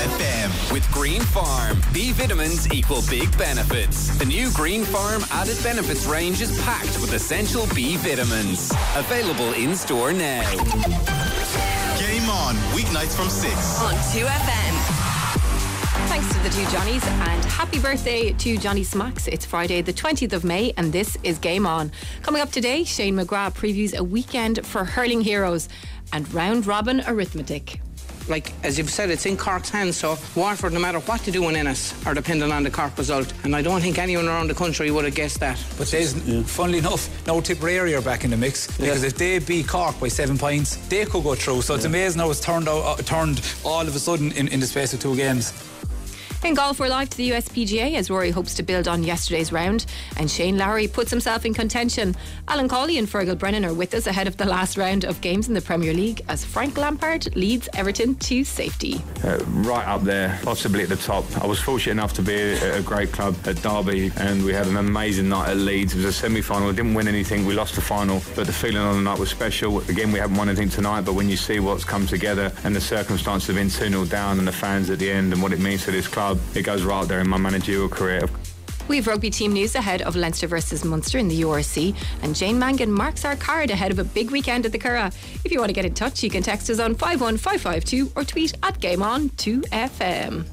2FM. With Green Farm, B vitamins equal big benefits. The new Green Farm added benefits range is packed with essential B vitamins. Available in store now. Game on, weeknights from 6 on 2FM. Thanks to the two Johnnies and happy birthday to Johnny Smacks. It's Friday the 20th of May and this is Game On. Coming up today, Shane McGrath previews a weekend for hurling heroes and round robin arithmetic. Like, as you've said, it's in Cork's hands, so Waterford, no matter what they do in Ennis, are dependent on the Cork result. And I don't think anyone around the country would have guessed that. But there's, funnily enough, no Tipperary are back in the mix. Because if they beat Cork by 7 points, they could go through. So it's amazing how it's turned all of a sudden in the space of 2 games. In golf, we're live to the USPGA as Rory hopes to build on yesterday's round and Shane Lowry puts himself in contention. Alan Cawley and Fergal Brennan are with us ahead of the last round of games in the Premier League as Frank Lampard leads Everton to safety. Right up there, possibly at the top. I was fortunate enough to be at a great club at Derby and we had an amazing night at Leeds. It was a semi-final, we didn't win anything, we lost the final, but the feeling on the night was special. Again, we haven't won anything tonight, but when you see what's come together and the circumstances of being 2-0 down and the fans at the end and what it means to this club, it goes right there in my managerial career. We've rugby team news ahead of Leinster versus Munster in the URC and Jane Mangan marks our card ahead of a big weekend at the Curragh. If you want to get in touch, you can text us on 51552 or tweet at GameOn2FM.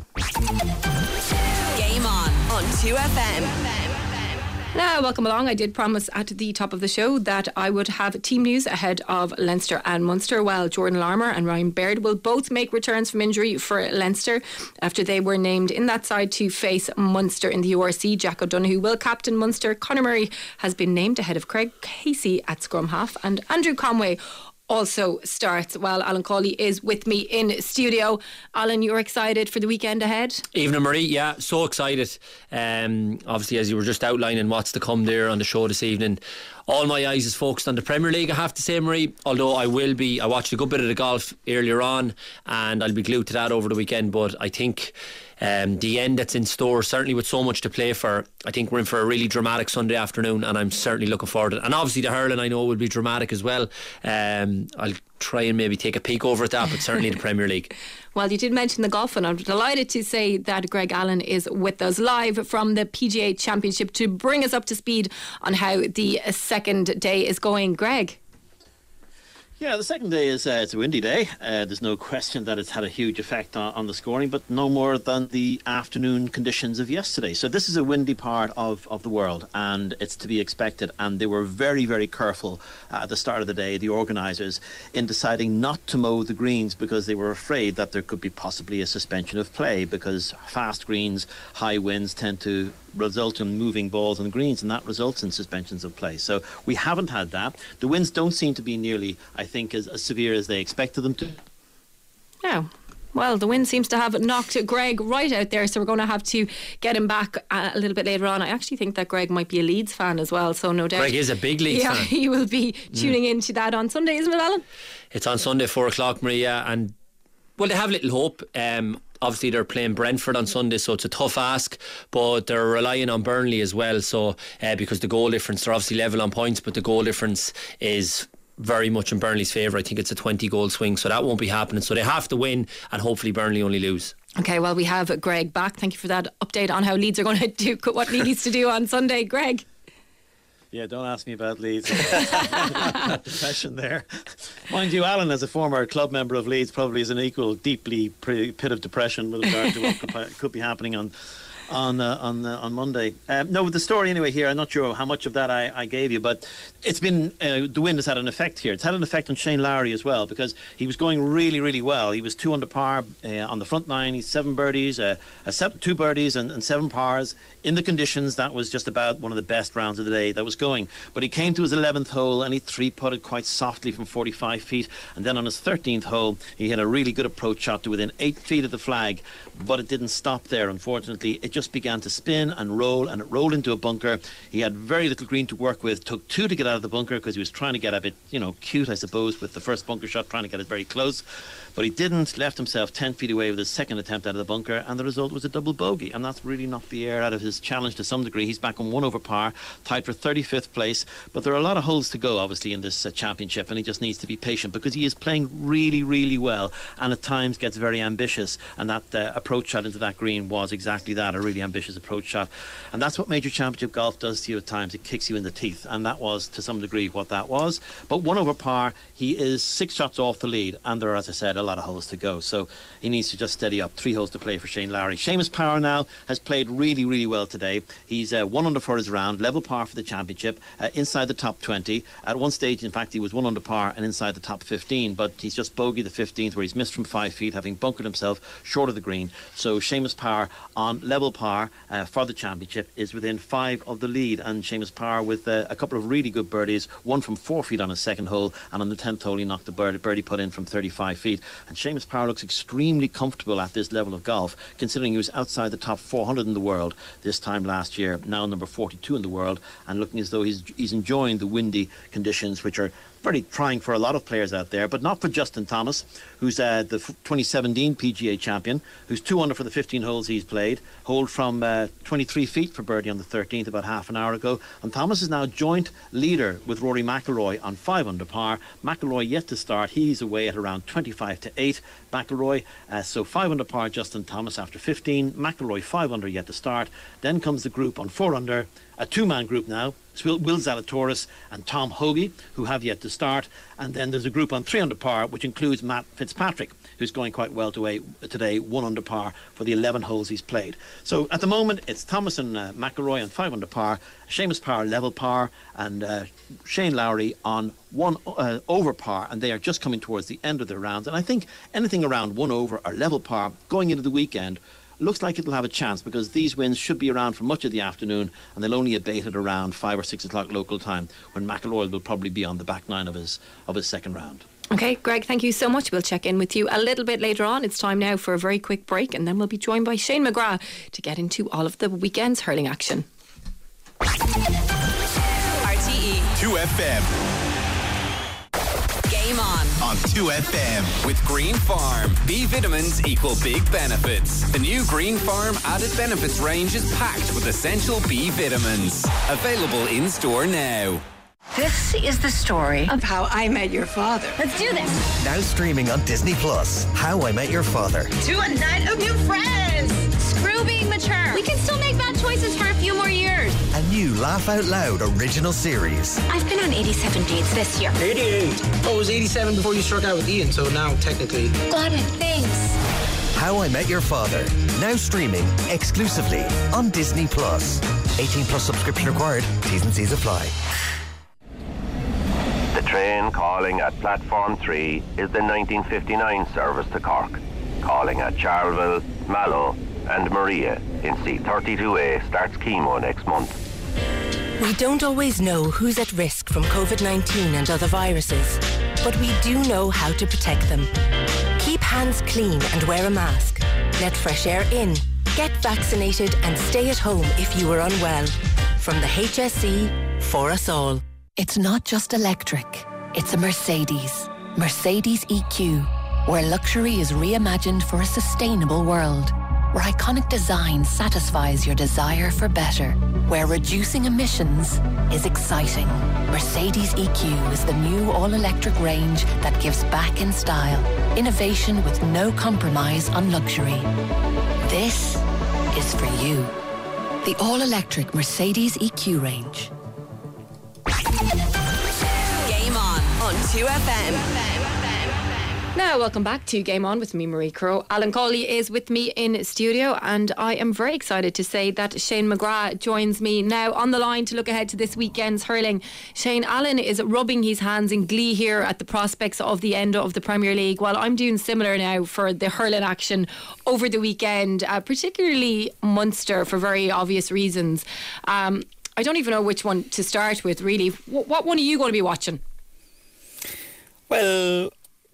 Game on 2FM. Now, welcome along. I did promise at the top of the show that I would have team news ahead of Leinster and Munster, while Jordan Larmour and Ryan Baird will both make returns from injury for Leinster after they were named in that side to face Munster in the URC. Jack O'Donoghue will captain Munster. Conor Murray has been named ahead of Craig Casey at scrum half and Andrew Conway also starts while Alan Cawley is with me in studio. Alan, you're excited for the weekend ahead? Evening, Marie. Yeah, so excited. Obviously, as you were just outlining what's to come there on the show this evening, all my eyes is focused on the Premier League, I have to say, Marie, although I watched a good bit of the golf earlier on and I'll be glued to that over the weekend, but I think the end that's in store, certainly with so much to play for, I think we're in for a really dramatic Sunday afternoon and I'm certainly looking forward to it. And obviously the hurling I know will be dramatic as well. I'll try and maybe take a peek over at that, but certainly the Premier League. Well, you did mention the golf and I'm delighted to say that Greg Allen is with us live from the PGA Championship to bring us up to speed on how the second day is going. Greg? Yeah, the second day is it's a windy day. There's no question that it's had a huge effect on the scoring, but no more than the afternoon conditions of yesterday. So this is a windy part of the world, and it's to be expected. And they were very, very careful at the start of the day, the organisers, in deciding not to mow the greens because they were afraid that there could be possibly a suspension of play because fast greens, high winds tend to result in moving balls on greens, and that results in suspensions of play. So we haven't had that. The winds don't seem to be nearly, I think, as severe as they expected them to. Oh, well, the wind seems to have knocked Greg right out there, so we're going to have to get him back a little bit later on. I actually think that Greg might be a Leeds fan as well, so no doubt Greg is a big Leeds fan. Yeah, he will be tuning into that on Sunday, isn't it, Alan? It's on Sunday 4:00, Maria, and well, they have little hope. Obviously they're playing Brentford on Sunday, so it's a tough ask, but they're relying on Burnley as well, so because the goal difference, they're obviously level on points, but the goal difference is very much in Burnley's favour. I think it's a 20 goal swing, so that won't be happening, so they have to win and hopefully Burnley only lose. Okay, well, we have Greg back. Thank you for that update on how Leeds are going to do what Leeds needs to do on Sunday. Greg? Yeah, don't ask me about Leeds. Depression there. Mind you, Alan, as a former club member of Leeds, probably is an equal deeply pit of depression with regard to what could be happening on Monday. No, with the story anyway here, I'm not sure how much of that I gave you, but it's been the wind has had an effect here. It's had an effect on Shane Lowry as well, because he was going really, really well. He was 2 under par on the front nine. He's 7 birdies, 2 birdies and 7 pars. In the conditions, that was just about one of the best rounds of the day that was going. But he came to his 11th hole and he 3-putted quite softly from 45 feet. And then on his 13th hole, he had a really good approach shot to within 8 feet of the flag. But it didn't stop there, unfortunately. It just began to spin and it rolled into a bunker. He had very little green to work with. Took 2 to get out of the bunker because he was trying to get a bit, cute, I suppose, with the first bunker shot, trying to get it very close. but he didn't, left himself 10 feet away with his second attempt out of the bunker, and the result was a double bogey, and that's really knocked the air out of his challenge to some degree. He's back on 1 over par, tied for 35th place, but there are a lot of holes to go obviously in this championship, and he just needs to be patient because he is playing really, really well, and at times gets very ambitious, and that approach shot into that green was exactly that, a really ambitious approach shot. And that's what major championship golf does to you at times. It kicks you in the teeth, and that was to some degree what that was. But 1 over par, he is 6 shots off the lead, and there are, as I said, a lot of holes to go, so he needs to just steady up. 3 holes to play for Shane Lowry. Seamus Power now has played really, really well today. He's 1 under for his round, level par for the championship, inside the top 20. At one stage, in fact, he was 1 under par and inside the top 15, but he's just bogeyed the 15th, where he's missed from 5 feet, having bunkered himself short of the green. So Seamus Power on level par for the championship is within 5 of the lead, and Seamus Power with a couple of really good birdies, one from 4 feet on his second hole, and on the 10th hole he knocked the birdie putt in from 35 feet. And Seamus Power looks extremely comfortable at this level of golf, considering he was outside the top 400 in the world this time last year, now number 42 in the world, and looking as though he's enjoying the windy conditions, which are very trying for a lot of players out there, but not for Justin Thomas, who's the 2017 PGA champion, who's 2 under for the 15 holes he's played, holed from 23 feet for birdie on the 13th about half an hour ago. And Thomas is now joint leader with Rory McIlroy on 5 under par. McIlroy yet to start. He's away at around 25 to 8. McIlroy, so 5 under par Justin Thomas after 15. McIlroy 5 under yet to start. Then comes the group on 4 under, a 2-man group now. It's Will Zalatoris and Tom Hoagie, who have yet to start. And then there's a group on 3 under par, which includes Matt Fitzpatrick, who's going quite well today, 1 under par for the 11 holes he's played. So at the moment, it's Thomas and McIlroy on 5 under par, Seamus Power level par, and Shane Lowry on 1 over par, and they are just coming towards the end of their rounds. And I think anything around 1 over or level par going into the weekend looks like it'll have a chance, because these winds should be around for much of the afternoon, and they'll only abate at around 5 or 6 o'clock local time, when McIlroy will probably be on the back 9 of his second round. Okay, Greg, thank you so much. We'll check in with you a little bit later on. It's time now for a very quick break, and then we'll be joined by Shane McGrath to get into all of the weekend's hurling action. RTE 2FM. Game on 2FM. With Green Farm, B vitamins equal big benefits. The new Green Farm added benefits range is packed with essential B vitamins. Available in store now. This is the story of how I met your father. Let's do this. Now streaming on Disney Plus. How I Met Your Father. To a night of new friends. Screw being mature. We can still make bad choices for a few more years. A new Laugh Out Loud original series. I've been on 87 dates this year. 88. Oh, it was 87 before you struck out with Ian, so now technically. Got it, thanks. How I Met Your Father. Now streaming exclusively on Disney Plus. 18 plus subscription required. T's and C's apply. The train calling at Platform 3 is the 1959 service to Cork. Calling at Charleville, Mallow and Maria in C32A starts chemo next month. We don't always know who's at risk from COVID-19 and other viruses, but we do know how to protect them. Keep hands clean and wear a mask. Let fresh air in. Get vaccinated and stay at home if you are unwell. From the HSE, for us all. It's not just electric. It's a Mercedes. Mercedes EQ, where luxury is reimagined for a sustainable world. Where iconic design satisfies your desire for better. Where reducing emissions is exciting. Mercedes EQ is the new all-electric range that gives back in style. Innovation with no compromise on luxury. This is for you. The all-electric Mercedes EQ range. Game on 2FM. Now, welcome back to Game On with me, Marie Crowe. Alan Cawley is with me in studio, and I am very excited to say that Shane McGrath joins me now on the line to look ahead to this weekend's hurling. Shane, Alan is rubbing his hands in glee here at the prospects of the end of the Premier League, while I'm doing similar now for the hurling action over the weekend, particularly Munster, for very obvious reasons. I don't even know which one to start with, really. What one are you going to be watching? Well,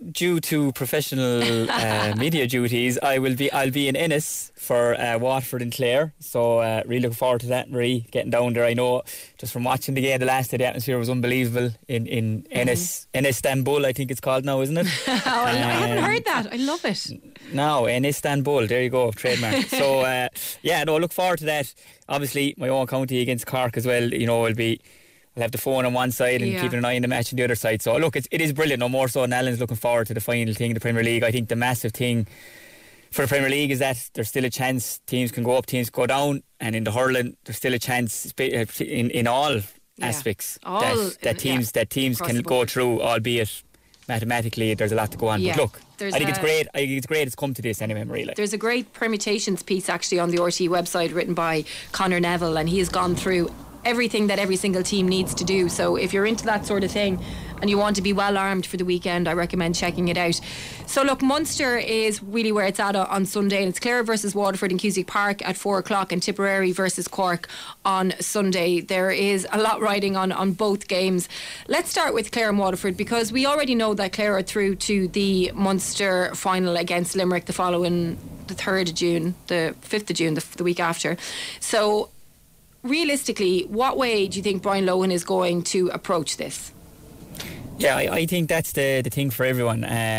due to professional media duties, I'll be in Ennis for Waterford and Clare. So really looking forward to that, Marie, getting down there. I know just from watching the game the last day, the atmosphere was unbelievable in Ennis, Istanbul, I think it's called now, isn't it? I haven't heard that. I love it. No, in Istanbul, there you go, trademark. So look forward to that. Obviously, my own county against Cork as well. You know, we'll have the phone on one side and keeping an eye on the match on the other side. So look, it is brilliant. No more so than Alan's looking forward to the final thing, the Premier League. I think the massive thing for the Premier League is that there's still a chance teams can go up, teams go down, and in the hurling there's still a chance in all aspects that teams can go through, albeit mathematically there's a lot to go on. But look, I think it's great. I think it's great it's come to this anyway, Marie. There's a great permutations piece actually on the RTE website written by Conor Neville, and he has gone through everything that every single team needs to do. So if you're into that sort of thing and you want to be well armed for the weekend, I recommend checking it out. So look, Munster is really where it's at on Sunday, and it's Clare versus Waterford in Cusack Park at 4 o'clock and Tipperary versus Cork on Sunday. There is a lot riding on both games. Let's start with Clare and Waterford, because we already know that Clare are through to the Munster final against Limerick the 3rd of June, the 5th of June, the week after. So realistically, what way do you think Brian Lohan is going to approach this? Yeah, I think that's the thing for everyone.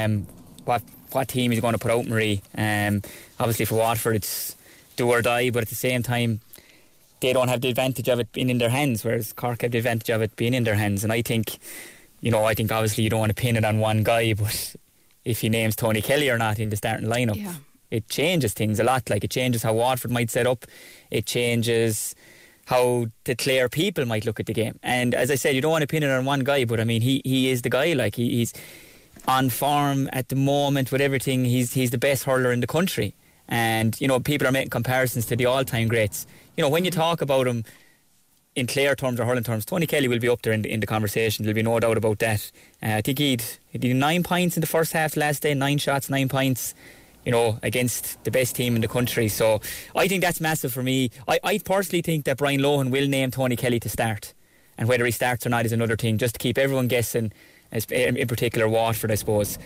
What team is going to put out, Marie? Obviously for Waterford it's do or die, but at the same time they don't have the advantage of it being in their hands, whereas Cork have the advantage of it being in their hands. And I think obviously you don't want to pin it on one guy, but if he names Tony Kelly or not in the starting lineup, it changes things a lot. Like, it changes how Waterford might set up, it changes how the Clare people might look at the game. And as I said, you don't want to pin it on one guy, but I mean, he is the guy. Like, he's on form at the moment with everything. He's the best hurler in the country. And, people are making comparisons to the all-time greats. When you talk about him in Clare terms or hurling terms, Tony Kelly will be up there in the conversation. There'll be no doubt about that. I think he did 9 points in the first half last day, 9 shots, 9 points. Against the best team in the country. So I think that's massive for me. I personally think that Brian Lohan will name Tony Kelly to start, and whether he starts or not is another thing, just to keep everyone guessing, in particular Waterford, I suppose.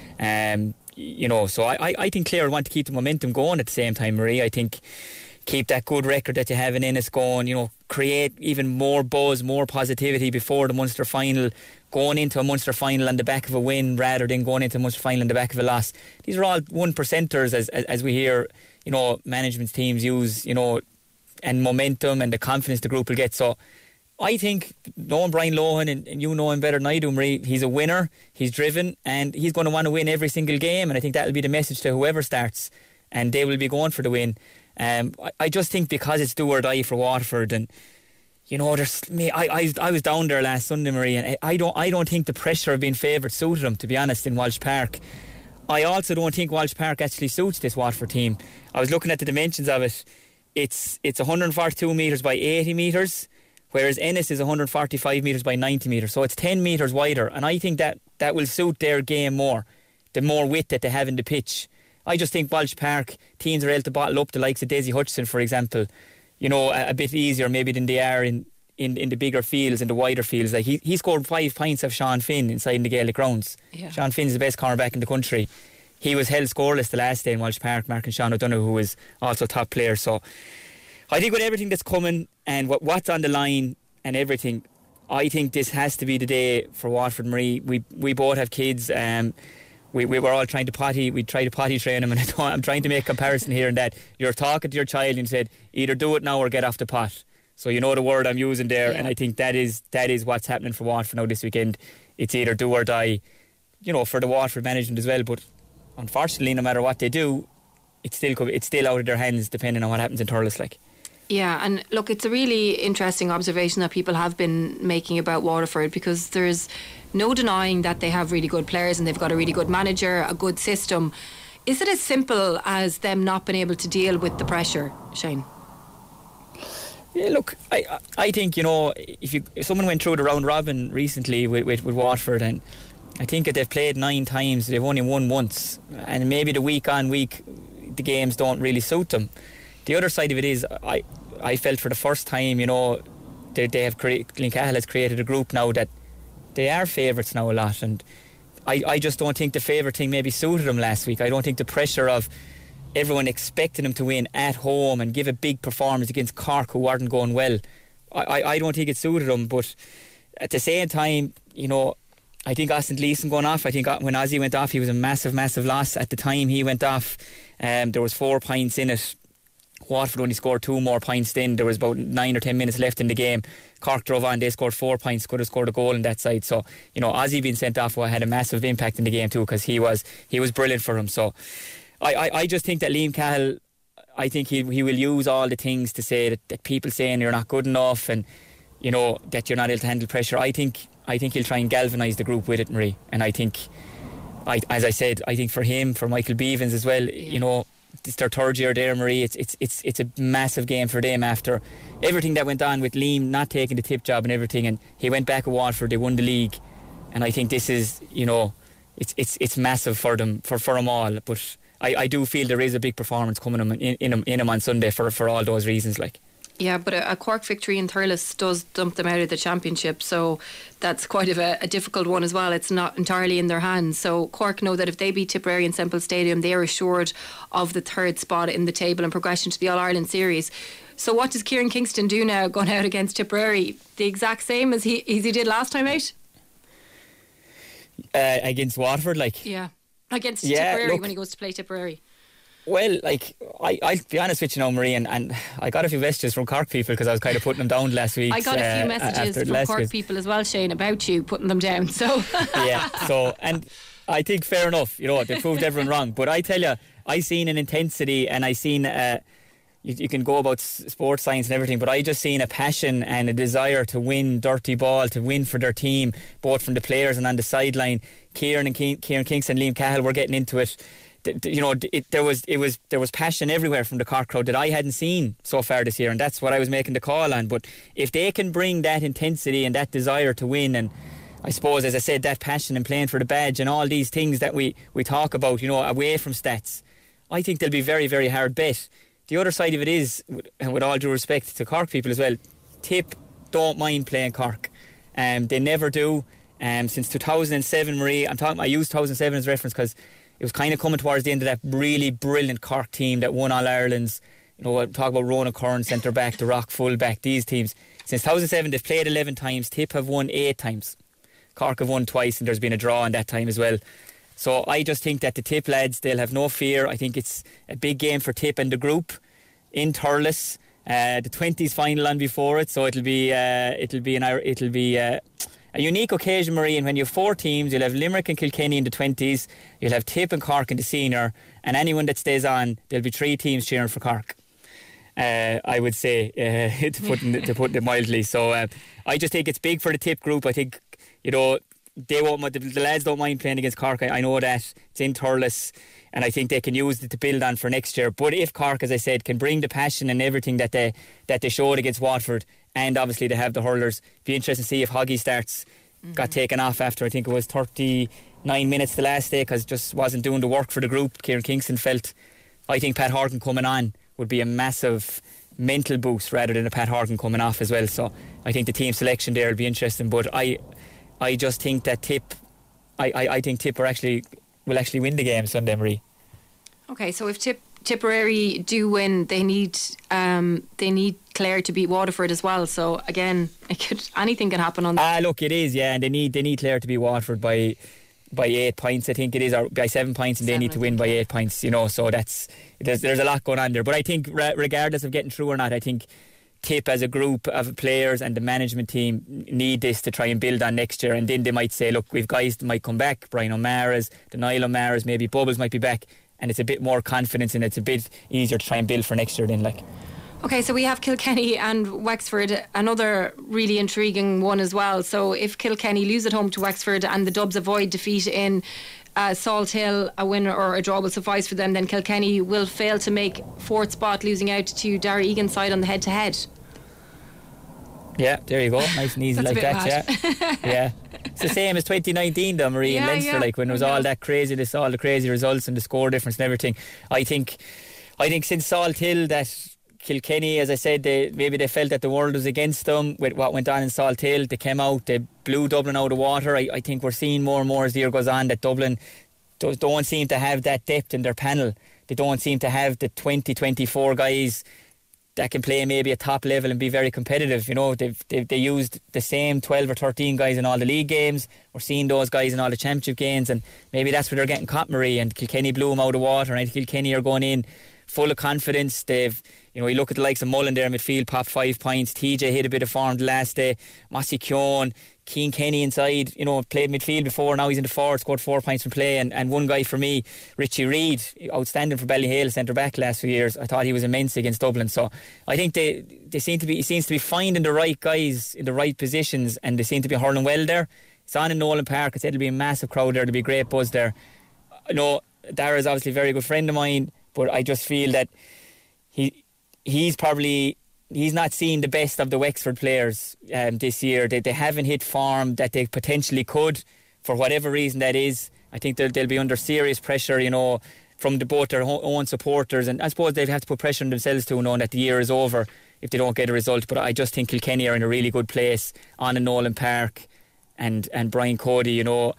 So I think Clare want to keep the momentum going at the same time, Marie. I think keep that good record that you have in Ennis going, create even more buzz, more positivity before the Munster final, going into a Munster final on the back of a win rather than going into a Munster final on the back of a loss. These are all 1%ers as we hear, management teams use, and momentum and the confidence the group will get. So I think, knowing Brian Lohan, and you know him better than I do, Marie, he's a winner, he's driven, and he's going to want to win every single game, and I think that'll be the message to whoever starts, and they will be going for the win. I just think because it's do or die for Waterford, and there's me. I was down there last Sunday, Marie, and I don't think the pressure of being favoured suited them, to be honest, in Walsh Park. I also don't think Walsh Park actually suits this Waterford team. I was looking at the dimensions of it. It's 142 metres by 80 metres, whereas Ennis is 145 metres by 90 metres, so it's 10 metres wider, and I think that will suit their game more, the more width that they have in the pitch. I just think Walsh Park teams are able to bottle up the likes of Daisy Hutchison, for example, a bit easier maybe than they are in the bigger fields, in the wider fields. Like, he scored 5 points of Sean Finn inside the Gaelic grounds. Yeah. Sean Finn's the best cornerback in the country. He was held scoreless the last day in Walsh Park, marking Sean O'Donoghue, who is also a top player. So I think with everything that's coming and what's on the line and everything, I think this has to be the day for Waterford, Marie. We both have kids. We were all trying to potty. We tried to potty train them, and I'm trying to make a comparison here and that. You're talking to your child and said, either do it now or get off the pot. So you know the word I'm using there, and I think that is what's happening for Waterford now this weekend. It's either do or die, for the Waterford management as well. But unfortunately, no matter what they do, it's still out of their hands, depending on what happens in Thurles. Yeah, and look, it's a really interesting observation that people have been making about Waterford, because there's no denying that they have really good players and they've got a really good manager, a good system. Is it as simple as them not being able to deal with the pressure, Shane? Yeah, look, I think, if someone went through the round robin recently with Waterford, and I think that they've played 9 times, they've only won once, and maybe the week on week the games don't really suit them. The other side of it is, I felt for the first time, they have Glencahill has created a group now that they are favourites now a lot, and I just don't think the favourite thing maybe suited him last week. I don't think the pressure of everyone expecting him to win at home and give a big performance against Cork, who weren't going well, I don't think it suited him. But at the same time, you know, I think Austin Gleeson going off, I think when Ozzy went off, he was a massive loss. At the time he went off, there was 4 points in it. Waterford only scored 2 more points then. There was about 9 or 10 minutes left in the game. Cork drove on, they scored 4 points, could have scored a goal on that side. So, you know, Ozzy being sent off had a massive impact in the game too, because he was brilliant for him. So I just think that Liam Cahill, I think he will use all the things to say that people saying you're not good enough and, you know, that you're not able to handle pressure. I think he'll try and galvanise the group with it, Marie. And I think, as I said, I think for him, for Michael Beavens as well, you know, it's their 3rd year there, Marie. It's a massive game for them after everything that went on with Liam not taking the tip job and everything, and he went back at Waterford, they won the league, and I think this is, you know, it's massive for them, for them all. But I do feel there is a big performance coming in him on Sunday for all those reasons, like. Yeah, but a Cork victory in Thurles does dump them out of the championship, so that's quite a difficult one as well. It's not entirely in their hands. So Cork know that if they beat Tipperary in Semple Stadium, they are assured of the 3rd spot in the table and progression to the All-Ireland series. So what does Kieran Kingston do now going out against Tipperary? The exact same as he did last time out? Against Waterford, like? Yeah, against Tipperary when he goes to play Tipperary. Well, like, I'll be honest with you now, Marie, and I got a few messages from Cork people because I was kind of putting them down last week. I got a few messages from Cork people as well, Shane, about you putting them down. So yeah, so, and I think fair enough, you know, they proved everyone wrong. But I tell you, I seen an intensity, and I seen you can go about sports science and everything, but I just seen a passion and a desire to win dirty ball, to win for their team, both from the players and on the sideline. Kieran Kingston, Liam Cahill were getting into it. You know, there was passion everywhere from the Cork crowd that I hadn't seen so far this year, and that's what I was making the call on. But if they can bring that intensity and that desire to win, and I suppose, as I said, that passion and playing for the badge and all these things that we talk about, you know, away from stats, I think they'll be very, very hard bet. The other side of it is, and with all due respect to Cork people as well, Tip don't mind playing Cork. They never do. Since 2007, Marie, I use 2007 as reference because it was kind of coming towards the end of that really brilliant Cork team that won All-Ireland's. You know, talk about Ronan Curran, centre-back, the Rock full-back, these teams. Since 2007, they've played 11 times. Tip have won 8 times. Cork have won twice, and there's been a draw in that time as well. So I just think that the Tip lads, they'll have no fear. I think it's a big game for Tip and the group in Thurles. The 20s final on before it, so it'll be a unique occasion, Marie, and when you have 4 teams, you'll have Limerick and Kilkenny in the 20s, you'll have Tip and Cork in the senior, and anyone that stays on, there'll be 3 teams cheering for Cork. I would say, to put it mildly. So I just think it's big for the Tip group. I think, you know, they won't. The lads don't mind playing against Cork. I know that it's in Thurles, and I think they can use it to build on for next year. But if Cork, as I said, can bring the passion and everything that they showed against Waterford, and obviously they have the hurlers, be interesting to see if Hoggy got taken off after, I think it was 39 minutes the last day, because it just wasn't doing the work for the group. Kieran Kingston felt, I think Pat Horgan coming on would be a massive mental boost rather than a Pat Horgan coming off as well. So I think the team selection there will be interesting. But I just think that Tip, I think Tip will actually win the game Sunday, Marie. Okay, so if Tipperary do win, they need Clare to beat Waterford as well. So again, anything can happen on that. Look, it is, yeah, and they need Clare to beat Waterford by 8 points, I think it is, or by 7 points, and they need to win by 8 points. You know, so there's a lot going on there. But I think regardless of getting through or not, I think Tip as a group of players and the management team need this to try and build on next year, and then they might say, look, we've guys that might come back, Brian O'Mara's, the Niall O'Mara's, maybe Bubbles might be back, and it's a bit more confidence and it's a bit easier to try and build for next year then, like. Okay, so we have Kilkenny and Wexford, another really intriguing one as well. So if Kilkenny lose at home to Wexford and the Dubs avoid defeat in Salt Hill, a win or a draw will suffice for them, then Kilkenny will fail to make 4th spot, losing out to Darragh Egan's side on the head-to-head. Yeah, there you go. Nice and easy like that, yeah. Yeah. It's the same as 2019 though, Marie, in Leinster, like when there was all that craziness, all the crazy results and the score difference and everything. I think since Salt Hill, that Kilkenny, as I said, maybe they felt that the world was against them with what went on in Salt Hill. They came out, they blew Dublin out of the water. I think we're seeing more and more as the year goes on that Dublin don't seem to have that depth in their panel. They don't seem to have the 20, 24 guys that can play maybe at top level and be very competitive. You know, they used the same 12 or 13 guys in all the league games. We're seeing those guys in all the championship games, and maybe that's where they're getting caught, Marie. And Kilkenny blew them out of water, and Kilkenny are going in full of confidence. They've, you know, you look at the likes of Mullen there in midfield, popped 5 points. TJ hit a bit of form the last day. Mossy Keown, Cian Kenny inside, you know, played midfield before, now he's in the forward, scored 4 points from play. And one guy for me, Richie Reid, outstanding for Ballyhale, centre back last few years. I thought he was immense against Dublin. So I think they seem to be, he seems to be finding the right guys in the right positions, and they seem to be hurling well there. It's on in Nolan Park. I said it'll be a massive crowd there, there'll be a great buzz there. I know Dara's obviously a very good friend of mine, but I just feel that he's not seeing the best of the Wexford players this year. They haven't hit form that they potentially could, for whatever reason that is. I think they'll be under serious pressure, you know, from both their own supporters, and I suppose they'll have to put pressure on themselves too, knowing that the year is over if they don't get a result. But I just think Kilkenny are in a really good place on in Nolan Park, and Brian Cody, you know,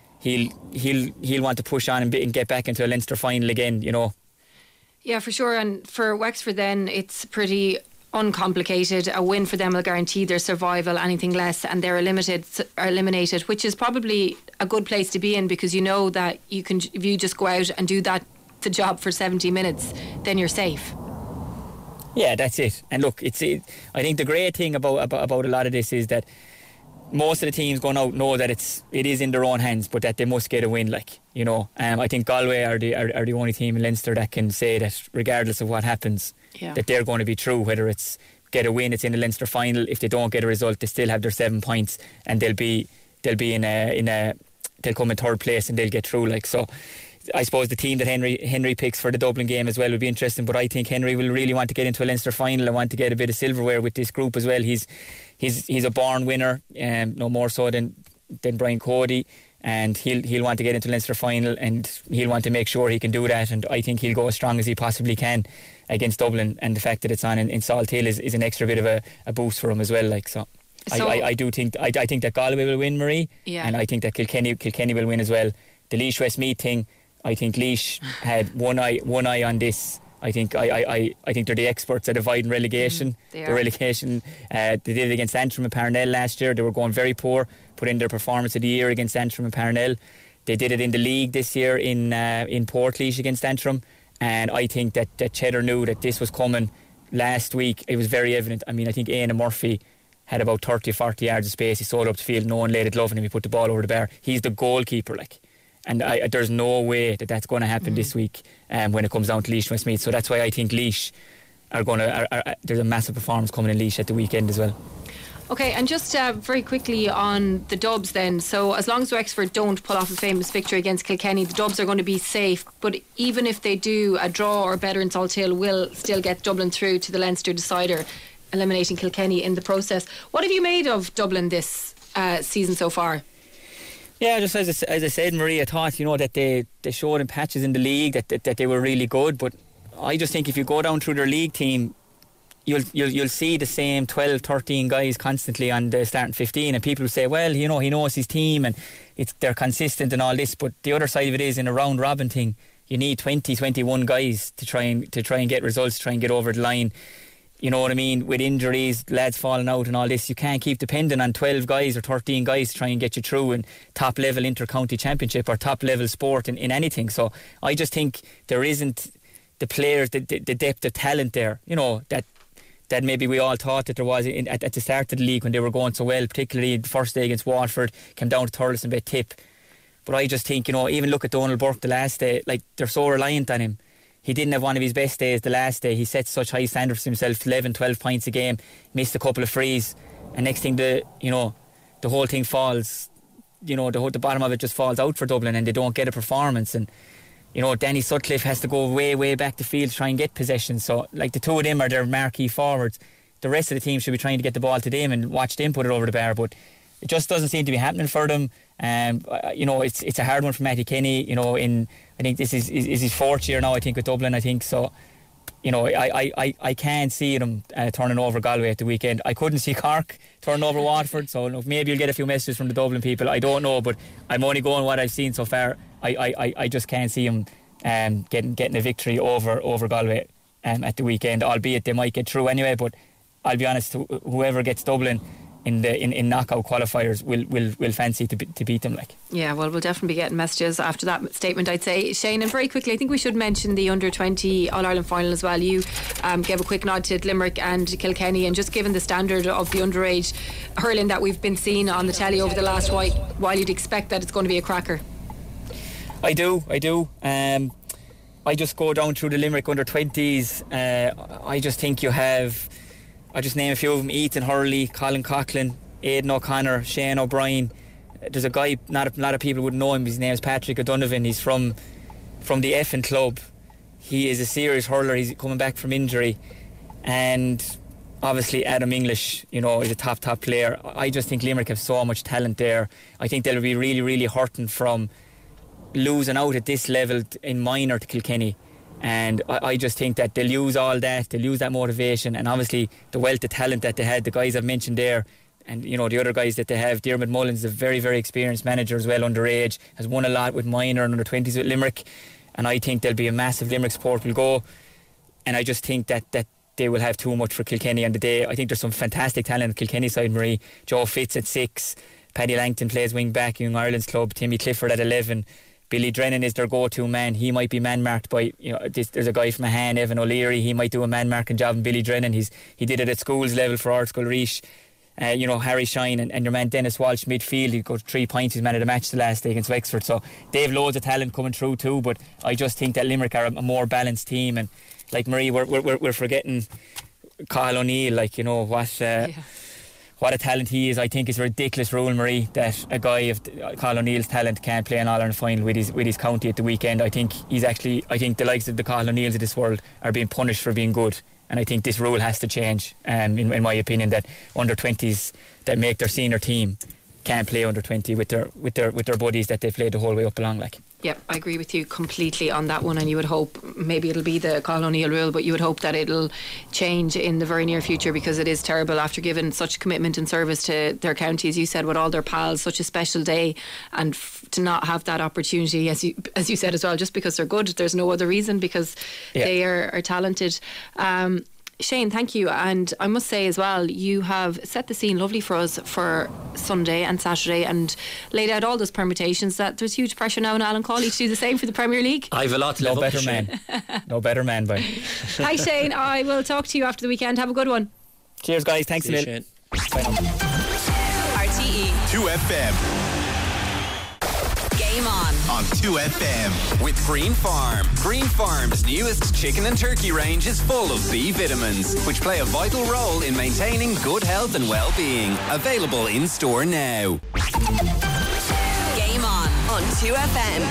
he'll want to push on and get back into a Leinster final again, you know. Yeah, for sure. And for Wexford then, it's pretty uncomplicated. A win for them will guarantee their survival. Anything less and they're eliminated, which is probably a good place to be in, because you know that you can, if you just go out and do the job for 70 minutes, then you're safe. Yeah, that's it. And look, I think the great thing about a lot of this is that most of the teams going out know that it is in their own hands, but that they must get a win. Like, you know, I think Galway are the only team in Leinster that can say that regardless of what happens, that they're going to be true. Whether it's get a win, it's in the Leinster final. If they don't get a result, they still have their 7 points, and they'll come in third place and they'll get through. Like, so I suppose the team that Henry picks for the Dublin game as well will be interesting. But I think Henry will really want to get into a Leinster final and want to get a bit of silverware with this group as well. He's a born winner, no more so than Brian Cody, and he'll want to get into Leinster final, and he'll want to make sure he can do that. And I think he'll go as strong as he possibly can against Dublin. And the fact that it's on in Salt Hill is an extra bit of a boost for him as well. Like, so I do think I think that Galway will win, Marie, and I think that Kilkenny will win as well. The Laois Westmeath thing, I think Laois had one eye on this. I think they're the experts at avoiding relegation. The relegation they did it against Antrim and Parnell last year. They were going very poor, put in their performance of the year against Antrim and Parnell. They did it in the league this year in Portlaoise against Antrim, and I think that Cheddar knew that this was coming last week. It was very evident. I mean, I think Éanna Murphy had about 30 or 40 yards of space. He sold up the field, no one laid a glove on him, he put the ball over the bar. He's the goalkeeper, like. And there's no way that's going to happen this week when it comes down to Laois Westmeath. So that's why I think Laois are going to. There's a massive performance coming in Laois at the weekend as well. Okay, and just very quickly on the Dubs then. So as long as Wexford don't pull off a famous victory against Kilkenny, the Dubs are going to be safe. But even if they do, a draw or better in Salt Hill will still get Dublin through to the Leinster decider, eliminating Kilkenny in the process. What have you made of Dublin this season so far? Yeah, just as I said, Marie, I thought, you know, that they showed in patches in the league that they were really good. But I just think if you go down through their league team, you'll see the same 12, 13 guys constantly on the starting 15, and people will say, well, you know, he knows his team and they're consistent and all this. But the other side of it is, in a round robin thing, you need 20, 21 guys to try and get results, try and get over the line. You know what I mean? With injuries, lads falling out and all this, you can't keep depending on 12 guys or 13 guys to try and get you through in top level inter-county championship or top level sport in anything. So I just think there isn't the players, the depth of talent there, you know, that maybe we all thought that there was at the start of the league when they were going so well, particularly the first day against Waterford, came down to Thurles and Tip. But I just think, you know, even look at Donald Burke the last day, like, they're so reliant on him. He didn't have one of his best days the last day. He set such high standards for himself, 11, 12 points a game, missed a couple of frees, and next thing the whole thing falls, you know, the bottom of it just falls out for Dublin, and they don't get a performance. And, you know, Danny Sutcliffe has to go way, way back the field to try and get possession. So, like, the two of them are their marquee forwards. The rest of the team should be trying to get the ball to them and watch them put it over the bar, but it just doesn't seem to be happening for them. You know, it's a hard one for Matty Kenny. You know, I think this is his fourth year now, I think, with Dublin, I think. So you know, I can't see them turning over Galway at the weekend. I couldn't see Cork turning over Waterford, so maybe you'll get a few messages from the Dublin people. I don't know, but I'm only going what I've seen so far. I just can't see them getting a victory over Galway at the weekend, albeit they might get through anyway. But I'll be honest, whoever gets Dublin in knockout qualifiers will fancy to beat them. Like, yeah, well, we'll definitely be getting messages after that statement, I'd say. Shane, and very quickly, I think we should mention the under-20 All-Ireland final as well. You gave a quick nod to Limerick and Kilkenny, and just given the standard of the underage hurling that we've been seeing on the telly over the last while, you'd expect that it's going to be a cracker. I do. I just go down through the Limerick under-20s. I just think you have, I'll just name a few of them: Ethan Hurley, Colin Coughlin, Aidan O'Connor, Shane O'Brien. There's a guy, not a lot of people would know him, his name is Patrick O'Donovan. He's from the Effin club. He is a serious hurler. He's coming back from injury. And obviously Adam English, you know, is a top player. I just think Limerick have so much talent there. I think they'll be really, really hurting from losing out at this level in minor to Kilkenny. And I just think that they'll use all that, they'll use that motivation, and obviously the wealth of talent that they had, the guys I've mentioned there, and you know the other guys that they have. Diarmuid Mullins is a very, very experienced manager as well, underage, has won a lot with minor and under-20s with Limerick, and I think there'll be a massive Limerick support will go, and I just think that they will have too much for Kilkenny on the day. I think there's some fantastic talent on Kilkenny side, Marie. Joe Fitz at 6, Paddy Langton plays wing back, Young Ireland's club, Timmy Clifford at 11. Billy Drennan is their go-to man. He might be man-marked by, you know, there's a guy from Mahan, Evan O'Leary. He might do a man-marking job. And Billy Drennan, he did it at schools level for Artskull Reach. You know, Harry Shine and your man Dennis Walsh midfield. He got 3 points. He's man of the match the last day against Wexford. So they have loads of talent coming through too. But I just think that Limerick are a more balanced team. And like Marie, we're forgetting Kyle O'Neill. Like, you know what a talent he is. I think it's a ridiculous rule, Marie, that a guy of Colin O'Neill's talent can't play an All-Ireland final with his county at the weekend. I think the likes of the Colin O'Neills of this world are being punished for being good, and I think this rule has to change, in my opinion, that under-20s that make their senior team can't play under-20 with their buddies that they played the whole way up along. Like, yep, I agree with you completely on that one, and you would hope maybe it'll be the Colin O'Neill rule, but you would hope that it'll change in the very near future, because it is terrible after giving such commitment and service to their county, as you said, with all their pals, such a special day, and to not have that opportunity, as you said as well, just because they're good. There's no other reason, because they are talented. Shane, thank you. And I must say as well, you have set the scene lovely for us for Sunday and Saturday and laid out all those permutations that there's huge pressure now on Alan Cawley to do the same for the Premier League. I've a lot to live up to. No better man, by. Thanks, Shane. I will talk to you after the weekend. Have a good one. Cheers, guys. Thanks a million. RTE 2FM. Game on 2FM. With Green Farm. Green Farm's newest chicken and turkey range is full of B vitamins, which play a vital role in maintaining good health and well-being. Available in store now. Game on 2FM.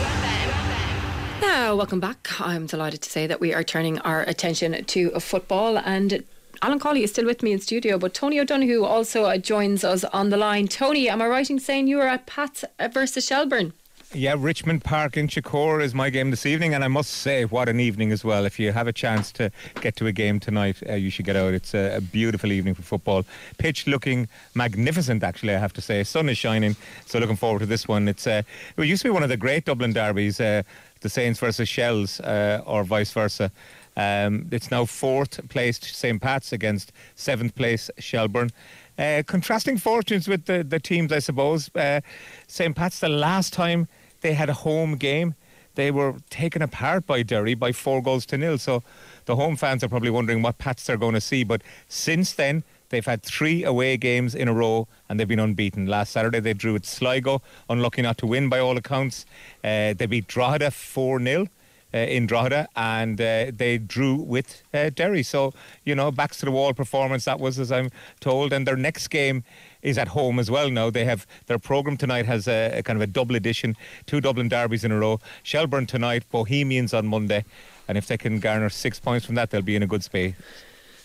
Now, welcome back. I'm delighted to say that we are turning our attention to football, and Alan Cawley is still with me in studio, but Tony O'Donoghue also joins us on the line. Tony, am I right in saying you were at Pats versus Shelburne? Yeah, Richmond Park in Chicor is my game this evening, and I must say, what an evening as well. If you have a chance to get to a game tonight, you should get out. It's a beautiful evening for football. Pitch looking magnificent, actually, I have to say. Sun is shining, so looking forward to this one. It used to be one of the great Dublin derbies, the Saints versus Shells, or vice versa. It's now 4th placed St. Pat's against 7th place Shelburne. Contrasting fortunes with the teams, I suppose. St. Pat's, the last time they had a home game, they were taken apart by Derry by 4-0. So the home fans are probably wondering what Pats they're going to see. But since then, they've had 3 away games in a row and they've been unbeaten. Last Saturday they drew at Sligo, unlucky not to win by all accounts. They beat Drogheda 4-0. In Drogheda, and they drew with Derry. So, you know, backs to the wall performance that was, as I'm told. And their next game is at home as well now. They have their programme tonight has a kind of a double edition, 2 Dublin derbies in a row. Shelburne tonight, Bohemians on Monday, and if they can garner 6 points from that, they'll be in a good space.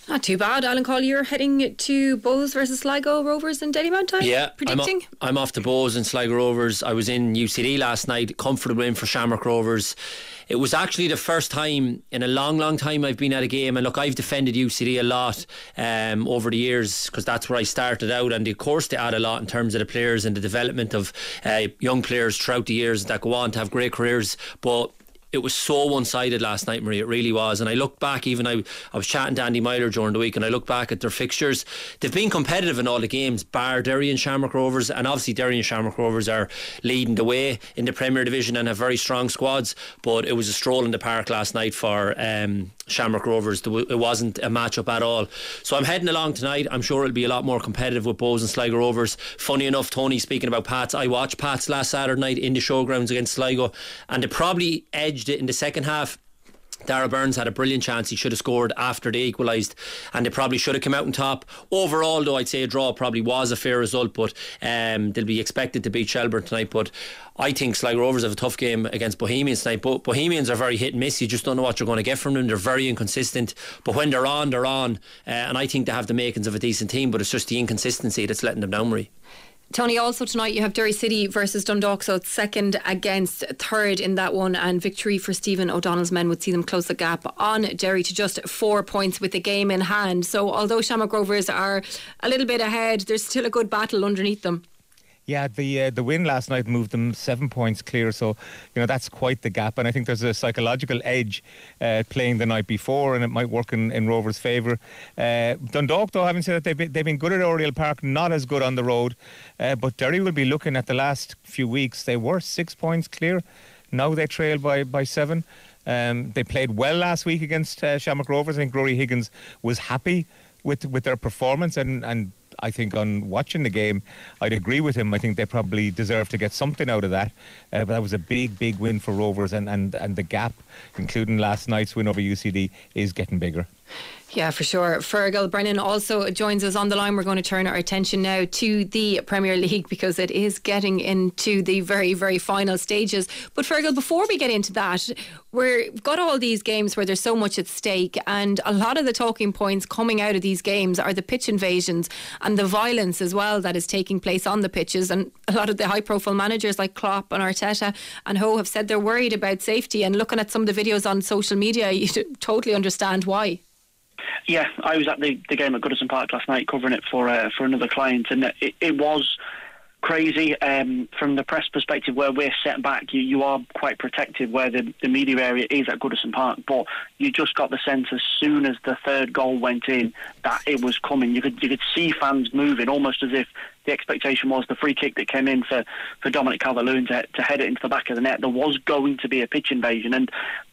Not too bad. Alan Collier heading to Bowes versus Sligo Rovers in Dalymount time. Yeah, predicting. I'm off to Bowes and Sligo Rovers. I was in UCD last night, comfortable win for Shamrock Rovers. It was actually the first time in a long time I've been at a game, and look, I've defended UCD a lot over the years because that's where I started out, and of course they add a lot in terms of the players and the development of young players throughout the years that go on to have great careers. But it was so one-sided last night, Marie. It really was. And I looked back, even I was chatting to Andy Myler during the week, and I looked back at their fixtures. They've been competitive in all the games, bar Derry and Shamrock Rovers, and obviously Derry and Shamrock Rovers are leading the way in the Premier Division and have very strong squads. But it was a stroll in the park last night for Shamrock Rovers. It wasn't a match-up at all. So I'm heading along tonight. I'm sure it'll be a lot more competitive with Bowes and Sligo Rovers. Funny enough, Tony, speaking about Pats, I watched Pats last Saturday night in the showgrounds against Sligo, and they probably edged it in the second half. Darragh Burns had a brilliant chance. He should have scored after they equalised, and they probably should have come out on top. Overall, though, I'd say a draw probably was a fair result, but they'll be expected to beat Shelbourne tonight. But I think Sligo Rovers have a tough game against Bohemians tonight. But Bohemians are very hit and miss. You just don't know what you're going to get from them. They're very inconsistent, but when they're on, they're on. And I think they have the makings of a decent team, but it's just the inconsistency that's letting them down, Marie. Tony, also tonight you have Derry City versus Dundalk, so it's second against third in that one, and victory for Stephen O'Donnell's men would see them close the gap on Derry to just 4 points with the game in hand. So although Shamrock Rovers are a little bit ahead, there's still a good battle underneath them. Yeah, the win last night moved them 7 points clear, so that's quite the gap, and I think there's a psychological edge playing the night before, and it might work in Rovers' favour. Dundalk, though, having said that, they've been good at Oriel Park, not as good on the road, but Derry will be looking at the last few weeks. They were 6 points clear, now they trail by 7. They played well last week against Shamrock Rovers. I think Rory Higgins was happy with their performance, and I think on watching the game, I'd agree with him. I think they probably deserve to get something out of that. But that was a big win for Rovers, and the gap, including last night's win over UCD, is getting bigger. Yeah, for sure. Fergal Brennan also joins us on the line. We're going to turn our attention now to the Premier League because it is getting into the very, very final stages. But Fergal, before we get into that, we've got all these games where there's so much at stake, and a lot of the talking points coming out of these games are the pitch invasions and the violence as well that is taking place on the pitches. And a lot of the high-profile managers like Klopp and Arteta and Ho have said they're worried about safety, and looking at some of the videos on social media, you totally understand why. Yeah, I was at the game at Goodison Park last night covering it for another client, and it was crazy. From the press perspective, where we're set back, you are quite protected where the media area is at Goodison Park, but you just got the sense as soon as the third goal went in that it was coming. You could see fans moving, almost as if the expectation was the free kick that came in for Dominic Calvert-Lewin to head it into the back of the net. There was going to be a pitch invasion, and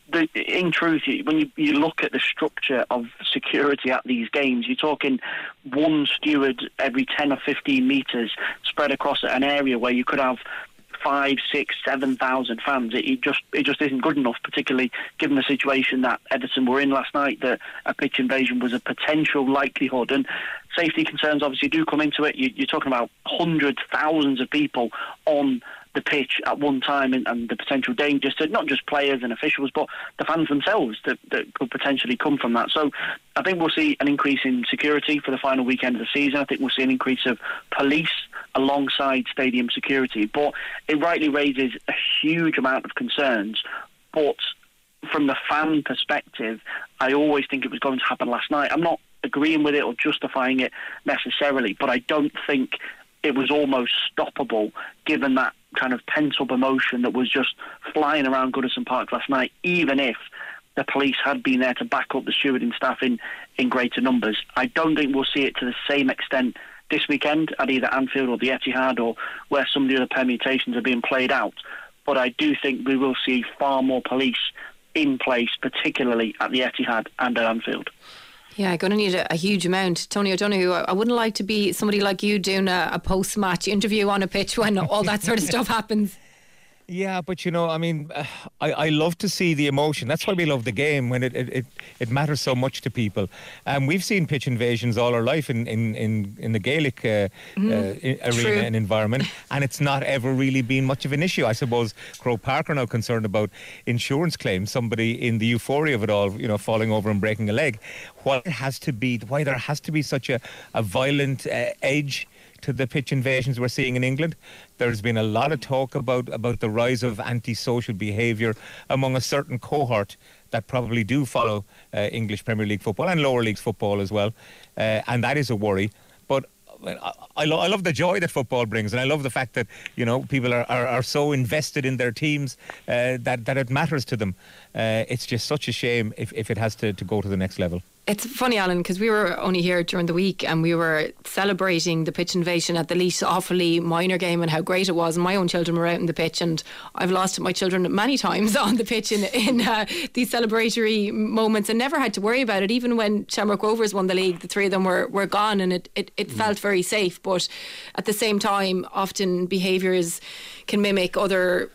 in truth, when you look at the structure of security at these games, you're talking one steward every 10 or 15 metres spread across an area where you could have 5, 6, 7,000 fans. It just isn't good enough, particularly given the situation that Everton were in last night, that a pitch invasion was a potential likelihood. And safety concerns obviously do come into it. You're talking about hundreds, thousands of people on the pitch at one time, and the potential dangers to not just players and officials but the fans themselves that could potentially come from that. So I think we'll see an increase in security for the final weekend of the season. I think we'll see an increase of police alongside stadium security, but it rightly raises a huge amount of concerns. But from the fan perspective, I always think it was going to happen last night. I'm not agreeing with it or justifying it necessarily, but I don't think it was almost stoppable given that kind of pent-up emotion that was just flying around Goodison Park last night, even if the police had been there to back up the stewarding staff in greater numbers. I don't think we'll see it to the same extent this weekend at either Anfield or the Etihad, or where some of the other permutations are being played out. But I do think we will see far more police in place, particularly at the Etihad and at Anfield. Yeah, going to need a huge amount. Tony O'Donoghue, I wouldn't like to be somebody like you doing a post-match interview on a pitch when all that sort of stuff happens. Yeah, but I mean, I love to see the emotion. That's why we love the game, when it matters so much to people. We've seen pitch invasions all our life in the Gaelic arena and environment, and it's not ever really been much of an issue. I suppose Croke Park are now concerned about insurance claims. Somebody in the euphoria of it all, falling over and breaking a leg. Why there has to be such a violent edge to the pitch invasions we're seeing in England. There's been a lot of talk about the rise of antisocial behaviour among a certain cohort that probably do follow English Premier League football and lower leagues football as well, and that is a worry. But I love the joy that football brings, and I love the fact that people are so invested in their teams that it matters to them. It's just such a shame if it has to go to the next level. It's funny, Alan, because we were only here during the week and we were celebrating the pitch invasion at the Laois Offaly minor game and how great it was. And my own children were out in the pitch, and I've lost my children many times on the pitch in these celebratory moments and never had to worry about it. Even when Shamrock Rovers won the league, the three of them were gone, and it felt very safe. But at the same time, often behaviours can mimic other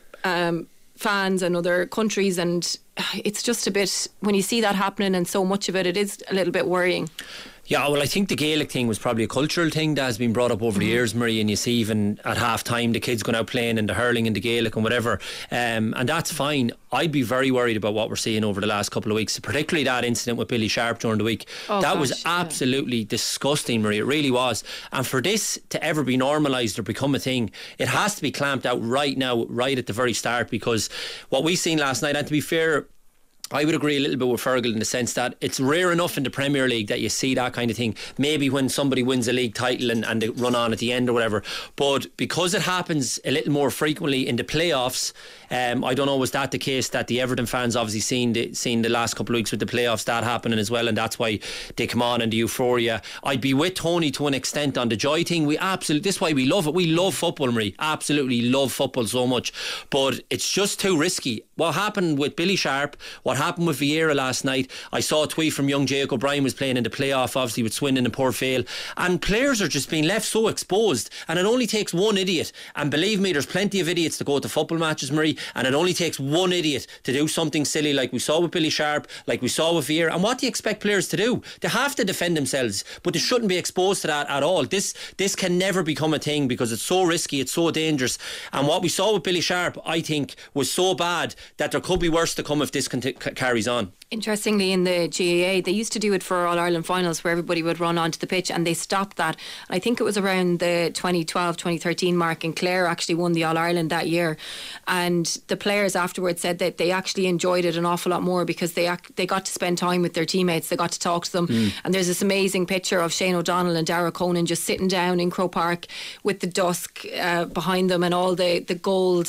fans and other countries, and it's just a bit, when you see that happening and so much of it is a little bit worrying. Yeah, well, I think the Gaelic thing was probably a cultural thing that has been brought up over the years, Marie, and you see even at half time the kids going out playing in the hurling and the Gaelic and whatever, and that's fine. I'd be very worried about what we're seeing over the last couple of weeks, particularly that incident with Billy Sharp during the week. Was absolutely disgusting, Marie. It really was. And for this to ever be normalised or become a thing, it has to be clamped out right now, right at the very start, because what we seen last night, and to be fair, I would agree a little bit with Fergal in the sense that it's rare enough in the Premier League that you see that kind of thing. Maybe when somebody wins a league title and they run on at the end or whatever. But because it happens a little more frequently in the playoffs, I don't know, was that the case that the Everton fans obviously seen the last couple of weeks with the playoffs that happening as well, and that's why they come on and the euphoria. I'd be with Tony to an extent on the joy thing. This is why we love it. We love football, Marie. Absolutely love football so much. But it's just too risky. What happened with Billy Sharp, what happened with Vieira last night, I saw a tweet from young Jake O'Brien was playing in the playoff, obviously with Swindon and Port Vale, and players are just being left so exposed, and it only takes one idiot, and believe me, there's plenty of idiots that go to football matches, Marie, and it only takes one idiot to do something silly like we saw with Billy Sharp, like we saw with Vieira. And what do you expect players to do? They have to defend themselves, but they shouldn't be exposed to that at all. This can never become a thing because it's so risky, it's so dangerous, and what we saw with Billy Sharp, I think, was so bad that there could be worse to come if this carries on. Interestingly, in the GAA, they used to do it for All-Ireland finals where everybody would run onto the pitch, and they stopped that. And I think it was around the 2012-2013 mark, and Clare actually won the All-Ireland that year. And the players afterwards said that they actually enjoyed it an awful lot more because they got to spend time with their teammates, they got to talk to them. And there's this amazing picture of Shane O'Donnell and Darragh Conan just sitting down in Croke Park with the dusk behind them and all the gold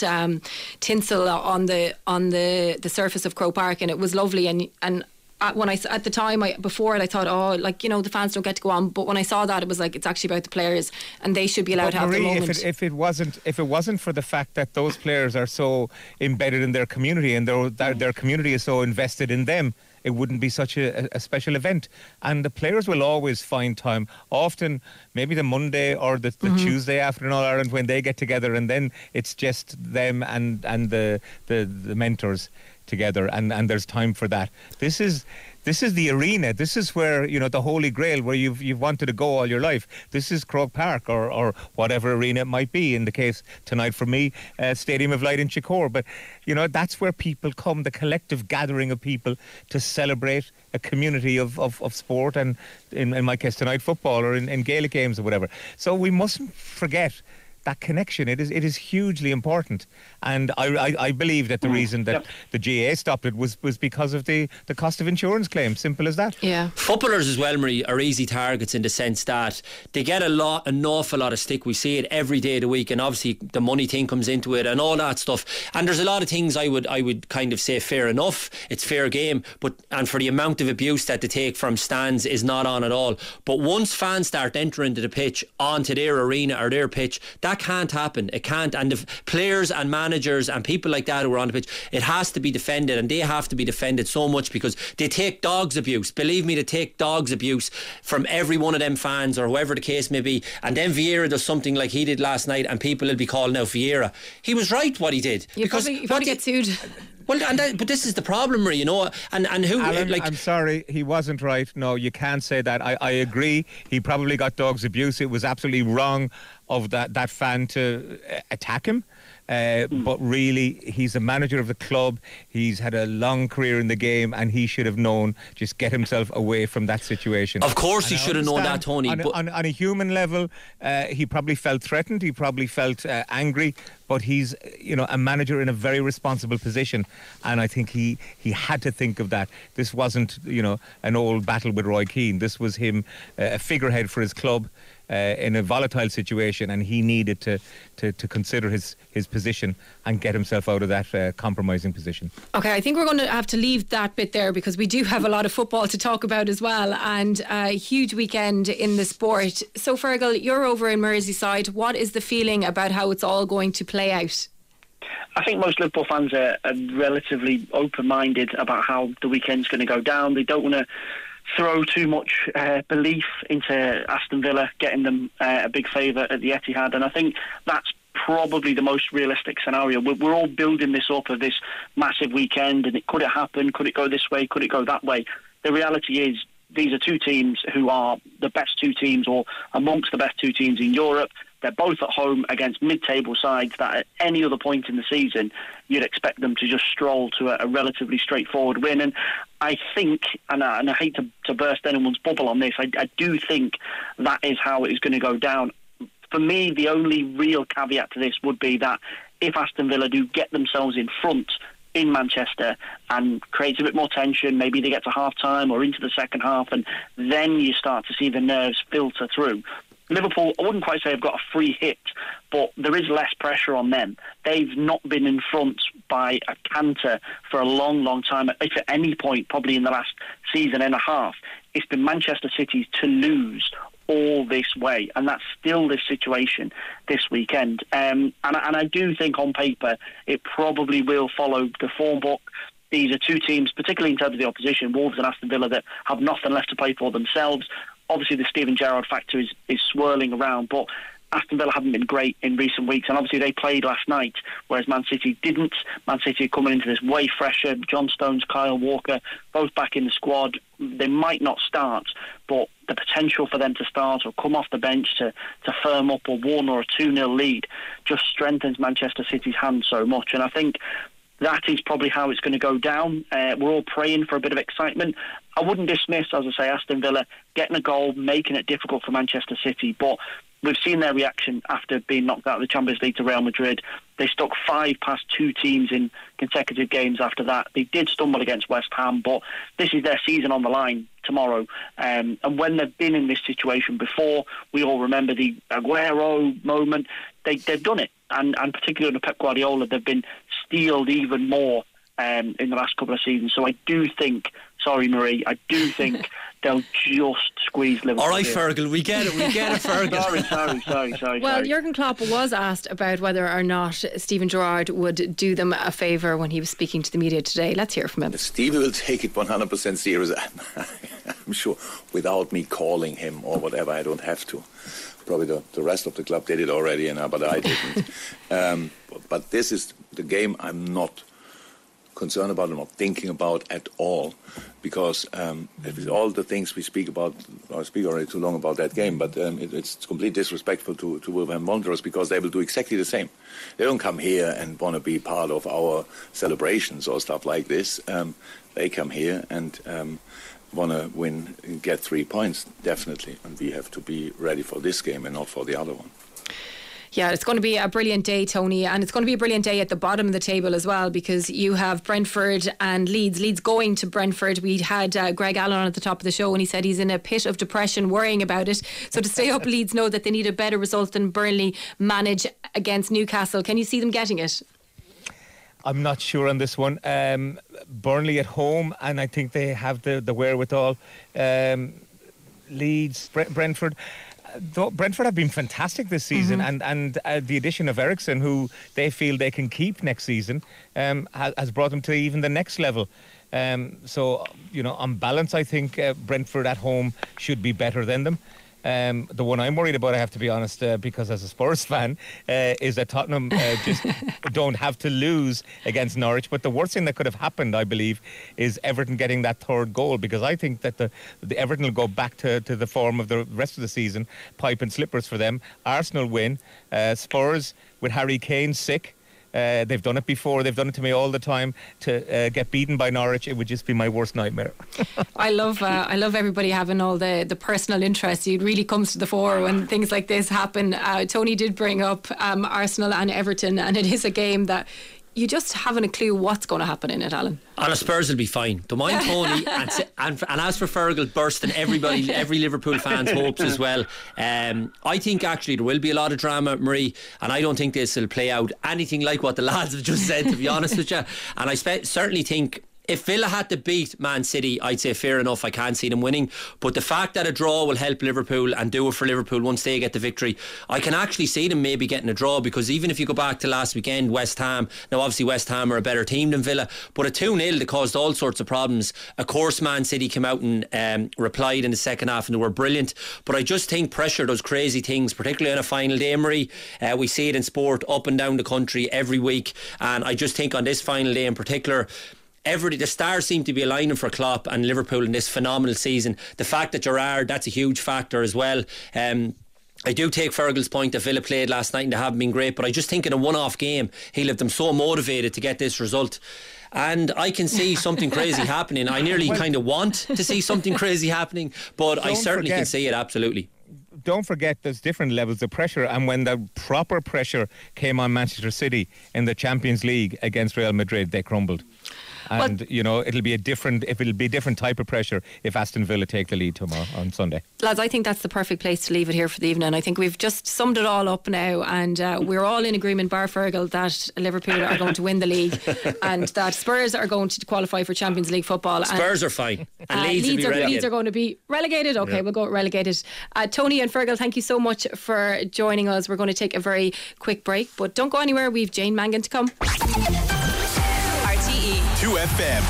tinsel on the surface of Croke Park, and it was lovely. And when I at the time before it, I thought, the fans don't get to go on. But when I saw that, it was like, it's actually about the players, and they should be allowed to have the moment. If it wasn't for the fact that those players are so embedded in their community and their community is so invested in them, it wouldn't be such a special event. And the players will always find time, often maybe the Monday or the Tuesday after an All-Ireland, when they get together, and then it's just them and the mentors together, and there's time for that. This is the arena. This is where, the Holy Grail, where you've wanted to go all your life. This is Croke Park or whatever arena it might be. In the case tonight for me, Stadium of Light in Chicor. But that's where people come, the collective gathering of people to celebrate a community of sport, and in my case tonight, football, or in Gaelic games or whatever. So we mustn't forget that connection. It is hugely important, and I believe that the reason that the GAA stopped it was because of the cost of insurance claims. Simple as that. Yeah. Footballers as well, Marie, are easy targets in the sense that they get an awful lot of stick. We see it every day of the week, and obviously the money thing comes into it and all that stuff. And there's a lot of things I would kind of say fair enough. It's fair game, and for the amount of abuse that they take from stands is not on at all. But once fans start entering the pitch onto their arena or their pitch, that that can't happen. It can't. And if players and managers and people like that who are on the pitch, it has to be defended, and they have to be defended so much because they take dogs abuse. Believe me, they take dogs abuse from every one of them fans or whoever the case may be. And then Vieira does something like he did last night, and people will be calling out Vieira. He was right what he did. You probably get sued. Well, but this is the problem, Marie, you know. And who? Alan, like, I'm sorry, he wasn't right. No, you can't say that. I agree. He probably got dogs abuse. It was absolutely wrong of that fan to attack him. But really, he's a manager of the club. He's had a long career in the game, and he should have known. Just get himself away from that situation. Of course, he should have known that, Tony. On a human level, he probably felt threatened. He probably felt angry. But he's, a manager in a very responsible position, and I think he had to think of that. This wasn't, an old battle with Roy Keane. This was him, a figurehead for his club. In a volatile situation, and he needed to consider his position and get himself out of that compromising position. Okay, I think we're going to have to leave that bit there because we do have a lot of football to talk about as well, and a huge weekend in the sport. So Fergal, you're over in Merseyside. What is the feeling about how it's all going to play out? I think most Liverpool fans are relatively open-minded about how the weekend's going to go down. They don't want to throw too much belief into Aston Villa getting them a big favour at the Etihad, and I think that's probably the most realistic scenario. We're all building this up of this massive weekend, and could it happen? Could it go this way? Could it go that way? The reality is these are two teams who are the best two teams, or amongst the best two teams in Europe. They're both at home against mid-table sides that at any other point in the season you'd expect them to just stroll to a relatively straightforward win. And I think, and I hate to burst anyone's bubble on this, I do think that is how it is going to go down. For me, the only real caveat to this would be that if Aston Villa do get themselves in front in Manchester and creates a bit more tension, maybe they get to half-time or into the second half, and then you start to see the nerves filter through. Liverpool, I wouldn't quite say have got a free hit, but there is less pressure on them. They've not been in front by a canter for a long, long time. If at any point, probably in the last season and a half, it's been Manchester City's to lose all this way, and that's still the situation this weekend. And I do think on paper it probably will follow the form book. These are two teams, particularly in terms of the opposition, Wolves and Aston Villa, that have nothing left to play for themselves. Obviously, the Steven Gerrard factor is swirling around, but Aston Villa haven't been great in recent weeks, and obviously they played last night, whereas Man City didn't. Man City are coming into this way fresher. John Stones, Kyle Walker, both back in the squad. They might not start, but the potential for them to start or come off the bench to firm up a 1 or a 2-0 lead just strengthens Manchester City's hand so much, and I think that is probably how it's going to go down. We're all praying for a bit of excitement. I wouldn't dismiss, as I say, Aston Villa getting a goal, making it difficult for Manchester City, but we've seen their reaction after being knocked out of the Champions League to Real Madrid. They stuck 5 past 2 teams in consecutive games after that. They did stumble against West Ham, but this is their season on the line tomorrow. And when they've been in this situation before, we all remember the Aguero moment. They've done it, and particularly under Pep Guardiola, they've been steeled even more in the last couple of seasons. So I do think, sorry Marie, I do think they'll just squeeze Liverpool. All right, Fergal, we get it, Fergal. sorry. Well, Jurgen Klopp was asked about whether or not Steven Gerrard would do them a favour when he was speaking to the media today. Let's hear from him. Stevie will take it 100% serious. I'm sure without me calling him or whatever, I don't have to. Probably the rest of the club did it already, but I didn't. But this is the game I'm not concerned about, I'm not thinking about at all, because with all the things we speak about, I speak already too long about that game, but it's completely disrespectful to Wolverhampton Wanderers, because they will do exactly the same. They don't come here and want to be part of our celebrations or stuff like this. They come here and want to win and get 3 points, definitely, and we have to be ready for this game and not for the other one. Yeah, it's going to be a brilliant day, Tony, and it's going to be a brilliant day at the bottom of the table as well, because you have Brentford and Leeds. Leeds going to Brentford. We had Greg Allen on at the top of the show, and he said he's in a pit of depression worrying about it. So to stay up, Leeds know that they need a better result than Burnley manage against Newcastle. Can you see them getting it? I'm not sure on this one. Burnley at home, and I think they have the wherewithal. Leeds, Brentford. Brentford have been fantastic this season, and the addition of Eriksson, who they feel they can keep next season, has brought them to even the next level. So, on balance, I think Brentford at home should be better than them. The one I'm worried about, I have to be honest, because as a Spurs fan, is that Tottenham just don't have to lose against Norwich. But the worst thing that could have happened, I believe, is Everton getting that third goal, because I think that the Everton will go back to the form of the rest of the season, pipe and slippers for them. Arsenal win. Spurs, with Harry Kane sick, they've done it before. They've done it to me all the time. To get beaten by Norwich, it would just be my worst nightmare. I love everybody having all the personal interest. It really comes to the fore when things like this happen. Tony did bring up Arsenal and Everton, and it is a game that you just haven't a clue what's going to happen in it, Alan. And Spurs will be fine. Don't mind Tony. and as for Fergal bursting every Liverpool fan's hopes as well. I think actually there will be a lot of drama, Marie, and I don't think this will play out anything like what the lads have just said, to be honest with you. And I certainly think if Villa had to beat Man City, I'd say fair enough, I can't see them winning. But the fact that a draw will help Liverpool and do it for Liverpool once they get the victory, I can actually see them maybe getting a draw, because even if you go back to last weekend, West Ham, now obviously West Ham are a better team than Villa, but a 2-0 that caused all sorts of problems. Of course Man City came out and replied in the second half, and they were brilliant. But I just think pressure does crazy things, particularly on a final day, Marie. We see it in sport up and down the country every week, and I just think on this final day in particular, the stars seem to be aligning for Klopp and Liverpool in this phenomenal season. The fact that Gerrard, that's a huge factor as well. I do take Fergal's point that Villa played last night and they haven't been great, but I just think in a one-off game he'll have them so motivated to get this result. And I can see something crazy happening. I nearly kind of want to see something crazy happening, but I certainly can see it, absolutely. Don't forget there's different levels of pressure, and when the proper pressure came on Manchester City in the Champions League against Real Madrid, they crumbled. And, it'll be a different type of pressure if Aston Villa take the lead tomorrow on Sunday. Lads, I think that's the perfect place to leave it here for the evening. I think we've just summed it all up now, and we're all in agreement, bar Fergal, that Liverpool are going to win the league and that Spurs are going to qualify for Champions League football. Spurs are fine. And Leeds are going to be relegated. Okay, we'll go relegated. Tony and Fergal, thank you so much for joining us. We're going to take a very quick break, but don't go anywhere. We've Jane Mangan to come. 2FM.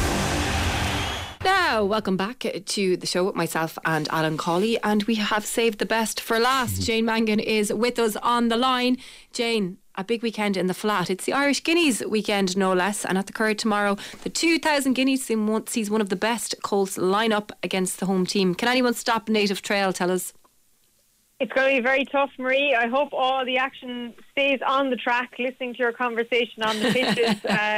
Now, welcome back to the show with myself and Alan Cawley, and we have saved the best for last. Jane Mangan is with us on the line. Jane, a big weekend in the flat. It's the Irish Guineas weekend, no less, and at the Curragh tomorrow, the 2000 Guineas sees one of the best Colts line up against the home team. Can anyone stop Native Trail, tell us? It's going to be very tough, Marie. I hope all the action stays on the track. Listening to your conversation on the pitches,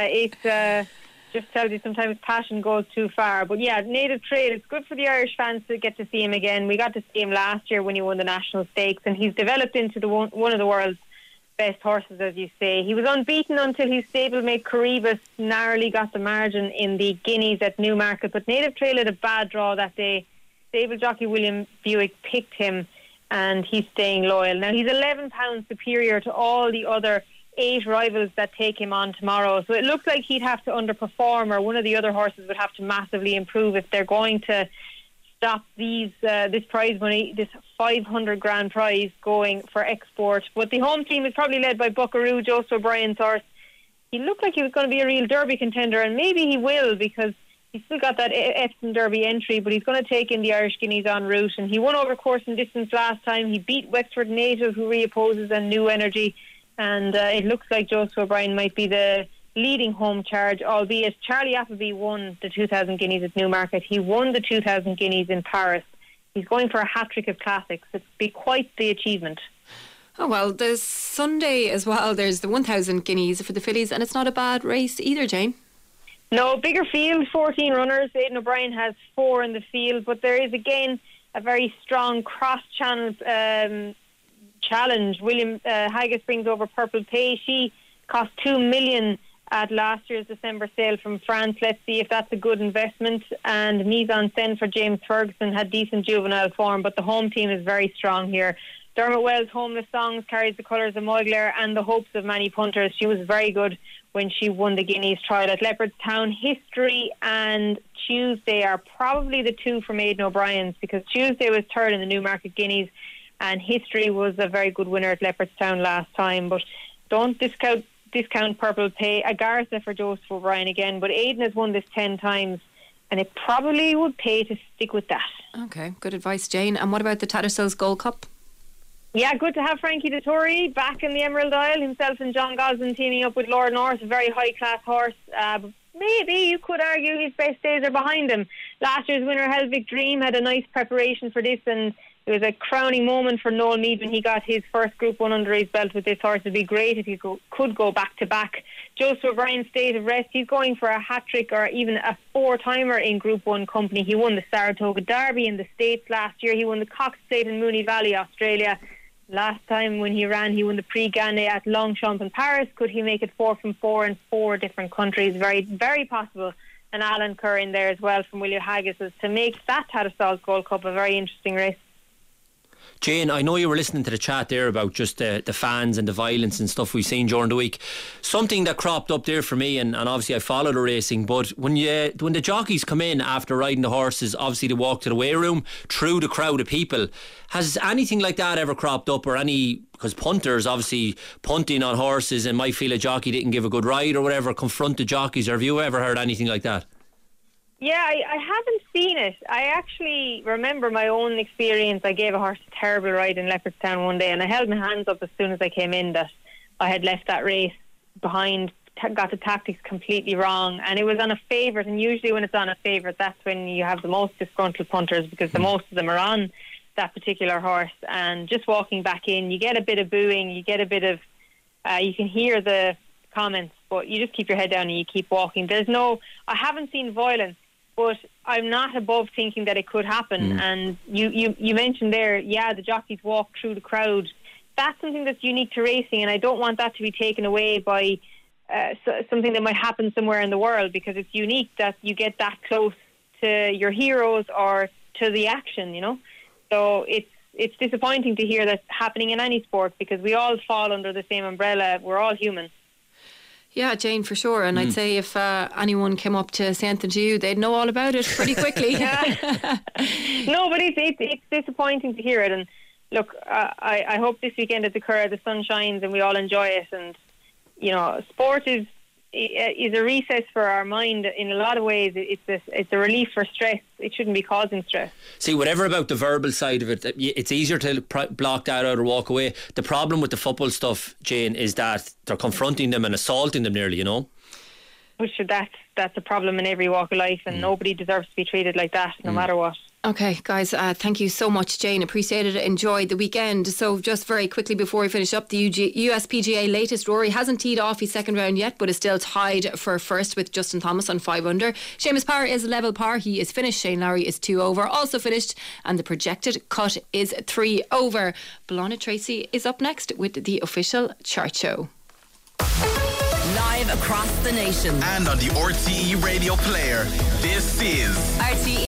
it just tells you sometimes passion goes too far. But yeah, Native Trail, it's good for the Irish fans to get to see him again. We got to see him last year when he won the National Stakes, and he's developed into one of the world's best horses, as you say. He was unbeaten until his stablemate Corribus narrowly got the margin in the Guineas at Newmarket. But Native Trail had a bad draw that day. Stable jockey William Buick picked him, and he's staying loyal. Now, he's 11 pounds superior to all the other 8 rivals that take him on tomorrow. So it looks like he'd have to underperform, or one of the other horses would have to massively improve if they're going to stop this prize money, this 500 grand prize going for export. But the home team is probably led by Buckaroo, Joseph O'Brien's horse. He looked like he was going to be a real Derby contender, and maybe he will, because he's still got that Epsom Derby entry, but he's going to take in the Irish Guineas en route. And he won over course and distance last time. He beat Wexford Native, who reopposes, and New Energy. And it looks like Joseph O'Brien might be the leading home charge, albeit Charlie Appleby won the 2000 Guineas at Newmarket. He won the 2000 Guineas in Paris. He's going for a hat-trick of classics. It'd be quite the achievement. Oh, well, there's Sunday as well. There's the 1000 Guineas for the fillies, and it's not a bad race either, Jane. No, bigger field, 14 runners. Aidan O'Brien has 4 in the field, but there is again a very strong cross-channel challenge. William Haggis brings over Purple Pay. She cost $2 million at last year's December sale from France. Let's see if that's a good investment. And Mise en Scène for James Ferguson had decent juvenile form, but the home team is very strong here. Dermot Wells' Homeless Songs carries the colours of Moyglare and the hopes of many punters. She was very good when she won the Guineas trial at Leopardstown. History and Tuesday are probably the two from Aidan O'Brien's, because Tuesday was third in the Newmarket Guineas and history was a very good winner at Leopardstown last time. But don't discount Purple Pay. Agartha for Joseph O'Brien again, but Aidan has won this 10 times, and it probably would pay to stick with that. Okay, good advice, Jane. And what about the Tattersalls Gold Cup? Yeah, good to have Frankie Dettori back in the Emerald Isle, himself and John Gosling teaming up with Lord North, a very high-class horse. Maybe you could argue his best days are behind him. Last year's winner, Helvig Dream, had a nice preparation for this, and it was a crowning moment for Noel Meade when he got his first Group 1 under his belt with this horse. It would be great if he could go back-to-back. Joseph O'Brien's State of Rest, he's going for a hat-trick or even a 4-timer in Group 1 company. He won the Saratoga Derby in the States last year. He won the Cox Plate in Moonee Valley, Australia. Last time when he ran, he won the Prix Gannet at Longchamp in Paris. Could he make it 4 from 4 in 4 different countries? Very, very possible. And Alan Kerr in there as well from William Haggis is to make that Tattersalls Gold Cup a very interesting race. Jane, I know you were listening to the chat there about just the fans and the violence and stuff we've seen during the week. Something that cropped up there for me, and obviously I follow the racing, but when the jockeys come in after riding the horses, obviously they walk to the weigh room through the crowd of people. Has anything like that ever cropped up, or because punters obviously punting on horses and might feel a jockey didn't give a good ride or whatever, confront the jockeys, or have you ever heard anything like that? Yeah, I haven't seen it. I actually remember my own experience. I gave a horse a terrible ride in Leopardstown one day, and I held my hands up as soon as I came in that I had left that race behind, got the tactics completely wrong, and it was on a favourite. And usually when it's on a favourite, that's when you have the most disgruntled punters, because the most of them are on that particular horse. And just walking back in, you get a bit of booing, you get a bit of, you can hear the comments, but you just keep your head down and you keep walking. I haven't seen violence, but I'm not above thinking that it could happen. And you mentioned there, the jockeys walk through the crowd. That's something that's unique to racing, and I don't want that to be taken away by something that might happen somewhere in the world, because it's unique that you get that close to your heroes or to the action, you know. So it's disappointing to hear that happening in any sport, because we all fall under the same umbrella. We're all human. Yeah, Jane, for sure. And I'd say if anyone came up to say anything to you, they'd know all about it pretty quickly. No, but it's disappointing to hear it. And look, I hope this weekend at the Curragh the sun shines and we all enjoy it. And, you know, sport is a recess for our mind in a lot of ways. It's a relief for stress. It shouldn't be causing stress. See, whatever about the verbal side of it, it's easier to block that out or walk away. The problem with the football stuff, Jane, is that they're confronting them and assaulting them nearly, you know. Which that's a problem in every walk of life, and nobody deserves to be treated like that, no matter what. Okay, guys, thank you so much, Jane. Appreciated it. Enjoyed the weekend. So just very quickly before we finish up, the USPGA latest. Rory hasn't teed off his second round yet, but is still tied for first with Justin Thomas on 5 under. Seamus Power is level par. He is finished. Shane Lowry is 2 over, also finished. And the projected cut is 3 over. Bláthnaid Tracy is up next with the official chart show. Live across the nation. And on the RTE radio player, this is RTE.